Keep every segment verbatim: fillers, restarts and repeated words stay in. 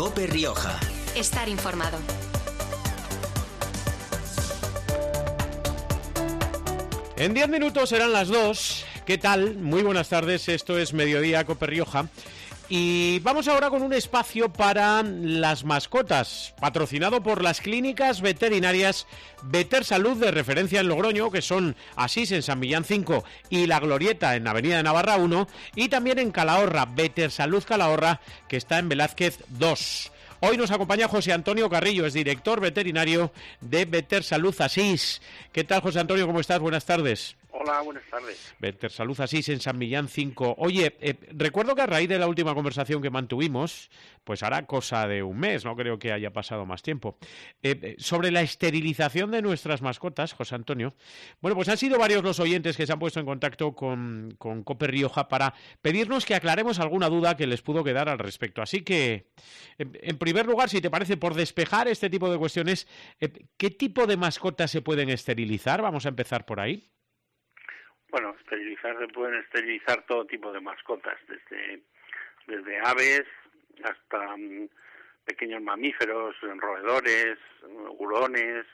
COPE Rioja. Estar informado. En diez minutos serán las dos. ¿Qué tal? Muy buenas tardes. Esto es Mediodía COPE Rioja. Y vamos ahora con un espacio para las mascotas, patrocinado por las clínicas veterinarias Veter Salud de referencia en Logroño, que son Asís en San Millán cinco y La Glorieta en Avenida de Navarra uno, y también en Calahorra, Veter Salud Calahorra, que está en Velázquez dos. Hoy nos acompaña José Antonio Carrillo, es director veterinario de Veter Salud Asís. ¿Qué tal, José Antonio? ¿Cómo estás? Buenas tardes. Hola, buenas tardes. Veter Salud Asís en San Millán cinco. Oye, eh, recuerdo que a raíz de la última conversación que mantuvimos, pues hará cosa de un mes, no creo que haya pasado más tiempo, eh, sobre la esterilización de nuestras mascotas, José Antonio. Bueno, pues han sido varios los oyentes que se han puesto en contacto con, con COPE Rioja para pedirnos que aclaremos alguna duda que les pudo quedar al respecto. Así que, en, en primer lugar, si te parece, por despejar este tipo de cuestiones, eh, ¿qué tipo de mascotas se pueden esterilizar? Vamos a empezar por ahí. Bueno, esterilizar, se pueden esterilizar todo tipo de mascotas, desde, desde aves hasta um, pequeños mamíferos, roedores, hurones,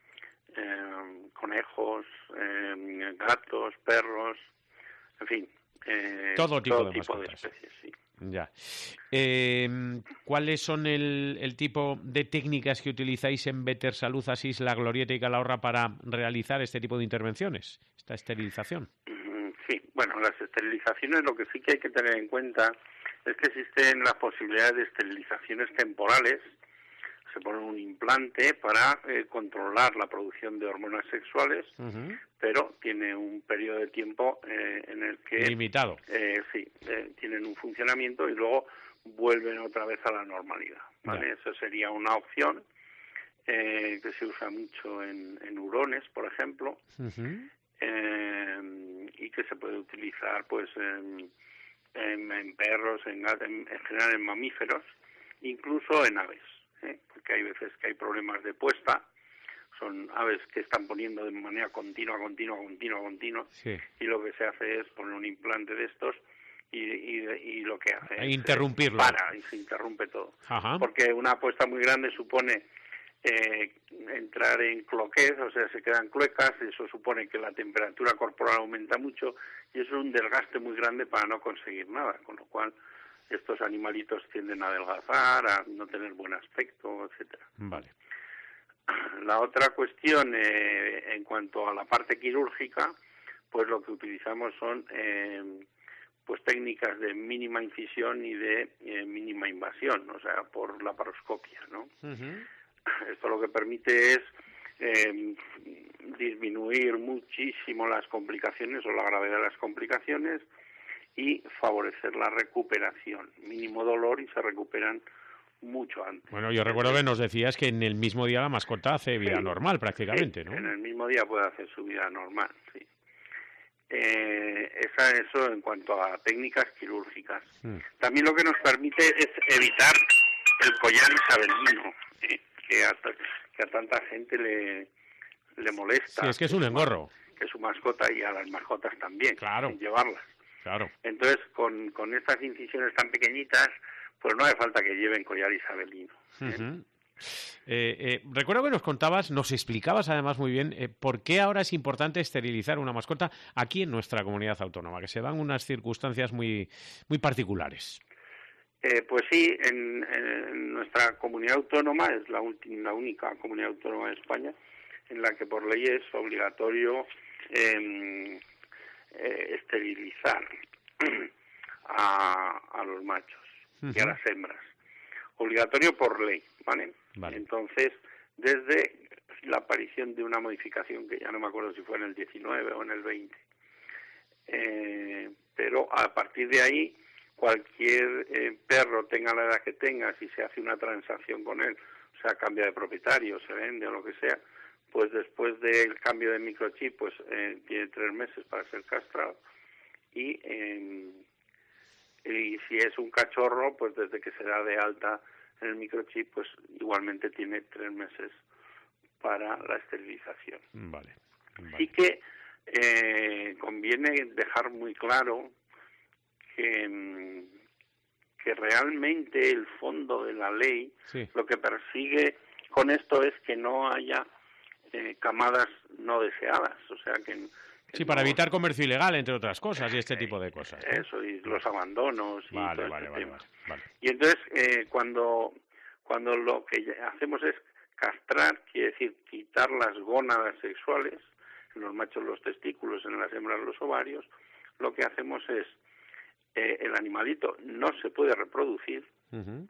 eh, conejos, eh, gatos, perros, en fin. Eh, todo tipo, todo de, tipo de mascotas. especies, sí. Ya. Eh, ¿Cuáles son el, el tipo de técnicas que utilizáis en Veter Salud Asís, La Glorieta y Calahorra para realizar este tipo de intervenciones, esta esterilización? Sí, bueno, las esterilizaciones, lo que sí que hay que tener en cuenta es que existen las posibilidades de esterilizaciones temporales. Se pone un implante para eh, controlar la producción de hormonas sexuales, uh-huh. pero tiene un periodo de tiempo eh, en el que... Limitado. Eh, sí, eh, tienen un funcionamiento y luego vuelven otra vez a la normalidad, ¿vale? Yeah. Eso sería una opción eh, que se usa mucho en, en hurones, por ejemplo, uh-huh. eh, y que se puede utilizar pues en, en, en perros, en, en, en general en mamíferos, incluso en aves. ¿Eh? Porque hay veces que hay problemas de puesta, son aves que están poniendo de manera continua, continua, continua, continua, sí. Y lo que se hace es poner un implante de estos y, y, y lo que hace e es interrumpirlo. Para y se interrumpe todo. Ajá. Porque una puesta muy grande supone eh, entrar en cloquez, o sea, se quedan cluecas, eso supone que la temperatura corporal aumenta mucho y eso es un desgaste muy grande para no conseguir nada, con lo cual estos animalitos tienden a adelgazar, a no tener buen aspecto, etcétera. Vale. La otra cuestión, eh, en cuanto a la parte quirúrgica, pues lo que utilizamos son eh, pues técnicas de mínima incisión y de eh, mínima invasión, o sea, por laparoscopia, ¿no? Uh-huh. Esto lo que permite es eh, disminuir muchísimo las complicaciones o la gravedad de las complicaciones y favorecer la recuperación, mínimo dolor y se recuperan mucho antes. Bueno, yo recuerdo que nos decías que en el mismo día la mascota hace vida sí, normal prácticamente, sí, ¿no? En el mismo día puede hacer su vida normal, sí. Eh, esa, eso en cuanto a técnicas quirúrgicas. Hmm. También lo que nos permite es evitar el collar isabelino, ¿eh? que, a, que a tanta gente le, le molesta. Sí, es que es un engorro. Que su mascota y a las mascotas también, claro. llevarlas. Claro. Entonces, con, con estas incisiones tan pequeñitas, pues no hace falta que lleven collar isabelino. ¿eh? Uh-huh. Eh, eh, recuerdo que nos contabas, nos explicabas además muy bien eh, por qué ahora es importante esterilizar una mascota aquí en nuestra comunidad autónoma, que se dan unas circunstancias muy, muy particulares. Eh, pues sí, en, en nuestra comunidad autónoma, es la, ulti- la única comunidad autónoma de España, en la que por ley es obligatorio eh, Eh, esterilizar a, a los machos uh-huh. y a las hembras. Obligatorio por ley, ¿vale? Vale. Entonces, desde la aparición de una modificación, que ya no me acuerdo si fue en el diecinueve o en el veinte, eh, pero a partir de ahí, cualquier eh, perro, tenga la edad que tenga, si se hace una transacción con él, o sea, cambia de propietario, se vende o lo que sea, pues después del cambio de microchip, pues eh, tiene tres meses para ser castrado y, eh, y si es un cachorro, pues desde que se da de alta en el microchip, pues igualmente tiene tres meses para la esterilización. Vale. vale. Sí que eh, conviene dejar muy claro que, que realmente el fondo de la ley sí. lo que persigue con esto es que no haya eh, camadas no deseadas, o sea que, que sí, no, para evitar comercio ilegal, entre otras cosas, y este tipo de cosas, ¿no? Eso, y los abandonos y vale, todo vale, este vale, tema. vale, vale. Y entonces eh, cuando cuando lo que hacemos es castrar, quiere decir quitar las gónadas sexuales, en los machos los testículos, en las hembras los ovarios, lo que hacemos es eh, el animalito no se puede reproducir. Uh-huh.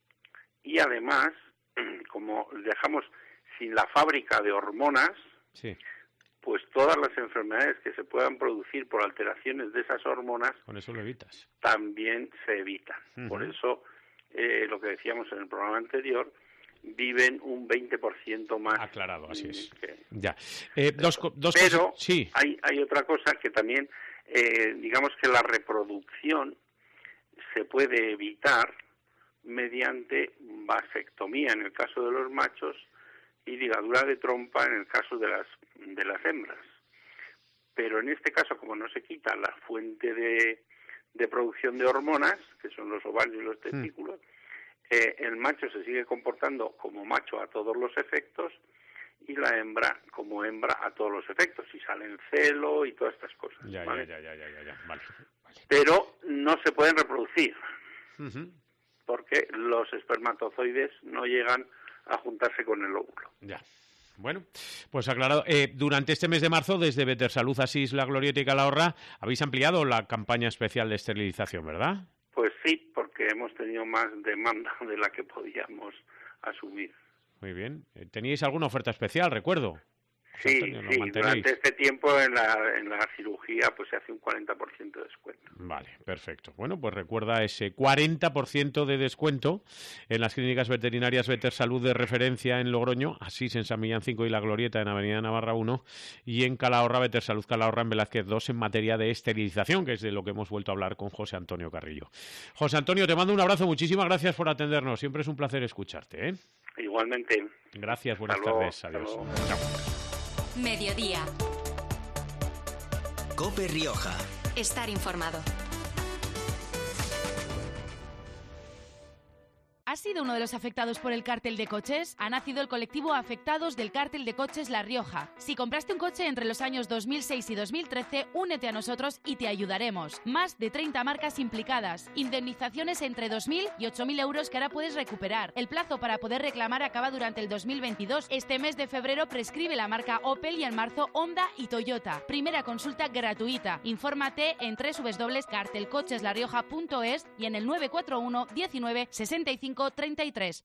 Y además, como dejamos sin la fábrica de hormonas, sí. pues todas las enfermedades que se puedan producir por alteraciones de esas hormonas, con eso lo evitas, también se evitan. Uh-huh. Por eso, eh, lo que decíamos en el programa anterior, viven un veinte por ciento más. Aclarado, así es. Que... Ya. Eh, dos, dos Pero cosas... sí. hay, hay otra cosa que también, eh, digamos que la reproducción se puede evitar mediante vasectomía en el caso de los machos y ligadura de trompa en el caso de las de las hembras. Pero en este caso, como no se quita la fuente de, de producción de hormonas, que son los ovarios y los testículos, mm. eh, el macho se sigue comportando como macho a todos los efectos y la hembra como hembra a todos los efectos, y sale en celo y todas estas cosas. Ya, ¿vale? ya, ya, ya, ya, ya. Vale, vale. Pero no se pueden reproducir. Uh-huh. Porque los espermatozoides no llegan a juntarse con el óvulo. Ya. Bueno, pues aclarado. Eh, durante este mes de marzo, desde Vetersalud, Asís, La Glorieta y Calahorra, habéis ampliado la campaña especial de esterilización, ¿verdad? Pues sí, porque hemos tenido más demanda de la que podíamos asumir. Muy bien. ¿Teníais alguna oferta especial, recuerdo? Sí, Antonio, sí, durante este tiempo en la, en la cirugía pues se hace un cuarenta por ciento de descuento. Vale, perfecto. Bueno, pues recuerda ese cuarenta por ciento de descuento en las clínicas veterinarias Vetersalud de referencia en Logroño, Asís en San Millán cinco y La Glorieta en Avenida Navarra uno, y en Calahorra, Vetersalud Calahorra en Velázquez dos en materia de esterilización, que es de lo que hemos vuelto a hablar con José Antonio Carrillo. José Antonio, te mando un abrazo, muchísimas gracias por atendernos, siempre es un placer escucharte, ¿eh? Igualmente. Gracias, buenas hasta tardes, luego, adiós. Chao. Mediodía. COPE Rioja. Estar informado. ¿Has sido uno de los afectados por el cártel de coches? Ha nacido el colectivo Afectados del Cártel de Coches La Rioja. Si compraste un coche entre los años dos mil seis y dos mil trece, únete a nosotros y te ayudaremos. Más de treinta marcas implicadas. Indemnizaciones entre dos mil y ocho mil euros que ahora puedes recuperar. El plazo para poder reclamar acaba durante el dos mil veintidós. Este mes de febrero prescribe la marca Opel y en marzo Honda y Toyota. Primera consulta gratuita. Infórmate en doble u doble u doble u punto cartel coches la rioja punto es y en el nueve cuatro uno diecinueve sesenta y cinco treinta y tres.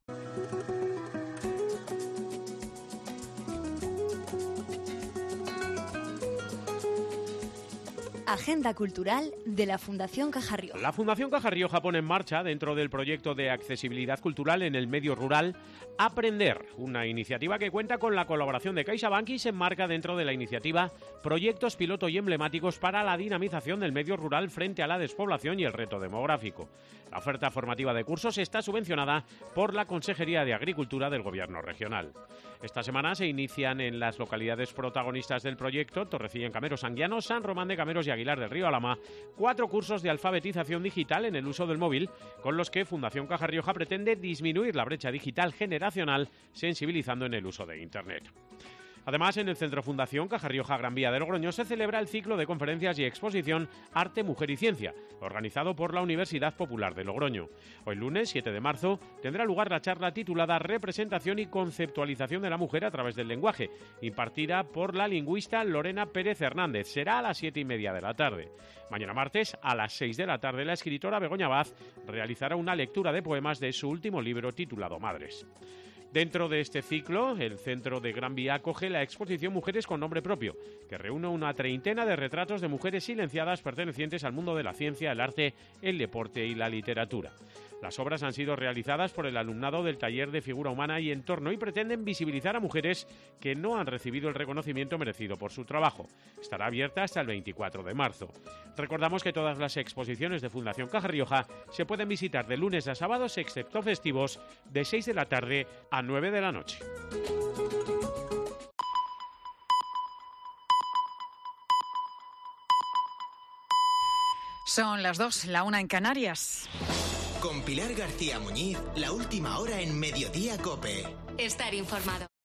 Agenda cultural de la Fundación Caja Rioja. La Fundación Caja Rioja pone en marcha, dentro del proyecto de accesibilidad cultural en el medio rural, Aprender, una iniciativa que cuenta con la colaboración de CaixaBank y se enmarca dentro de la iniciativa Proyectos Piloto y Emblemáticos para la dinamización del medio rural frente a la despoblación y el reto demográfico. La oferta formativa de cursos está subvencionada por la Consejería de Agricultura del Gobierno regional. Esta semana se inician en las localidades protagonistas del proyecto, Torrecilla en Cameros, Anguiano, San Román de Cameros y Aguilar del Río Alhama, cuatro cursos de alfabetización digital en el uso del móvil, con los que Fundación Caja Rioja pretende disminuir la brecha digital generacional, sensibilizando en el uso de Internet. Además, en el Centro Fundación Caja Rioja Gran Vía de Logroño se celebra el ciclo de conferencias y exposición Arte, Mujer y Ciencia, organizado por la Universidad Popular de Logroño. Hoy lunes, siete de marzo, tendrá lugar la charla titulada Representación y conceptualización de la mujer a través del lenguaje, impartida por la lingüista Lorena Pérez Hernández. Será a las siete y media de la tarde. Mañana martes, a las seis de la tarde, la escritora Begoña Vaz realizará una lectura de poemas de su último libro titulado Madres. Dentro de este ciclo, el Centro de Gran Vía acoge la exposición Mujeres con Nombre Propio, que reúne una treintena de retratos de mujeres silenciadas pertenecientes al mundo de la ciencia, el arte, el deporte y la literatura. Las obras han sido realizadas por el alumnado del taller de Figura Humana y Entorno y pretenden visibilizar a mujeres que no han recibido el reconocimiento merecido por su trabajo. Estará abierta hasta el veinticuatro de marzo. Recordamos que todas las exposiciones de Fundación Caja Rioja se pueden visitar de lunes a sábados, excepto festivos, de seis de la tarde a nueve de la noche. Son las dos, la una en Canarias. Con Pilar García Muñiz, la última hora en Mediodía COPE. Estar informado.